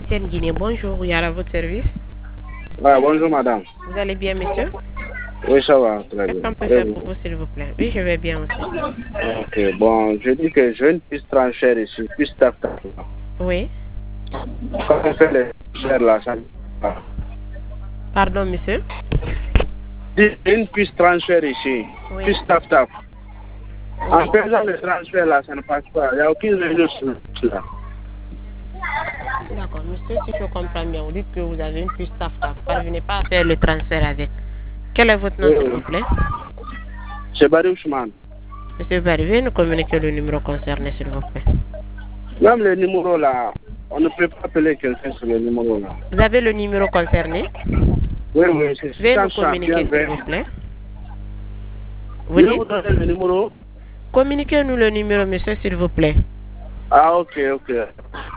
ancienne Guinée. Bonjour, Yara, à votre service. Ah, bonjour madame. Vous allez bien, monsieur? Oui, ça va, très Qu'est-ce bien. qu'on peut faire pour vous, s'il vous plaît? Oui, je vais bien aussi. Ok, bon, je dis que je veux une piste transfert ici, piste tap. Oui. Quand on fait les transferts là, ça ne va Pardon, monsieur? pas. Une piste transfert ici, Oui. piste tap. En faisant le transfert là, ça ne passe pas. Il n'y a aucune raison sur cela. D'accord, monsieur, si je comprends bien, vous dites que vous avez une puce TAFTA. Vous ne parvenez pas à faire le transfert avec. Quel est votre nom, s'il vous plaît? C'est Barry Ousmane. Monsieur Barry, veuillez nous communiquer le numéro concerné, s'il vous plaît. Même le numéro là, on ne peut pas appeler quelqu'un sur le numéro là. Vous avez le numéro concerné? Oui, oui, c'est Veuillez nous 600 communiquer, s'il vous plaît. Vous Je vais dites? vous donner le numéro. Communiquez-nous le numéro, monsieur, s'il vous plaît. Ah, ok, ok.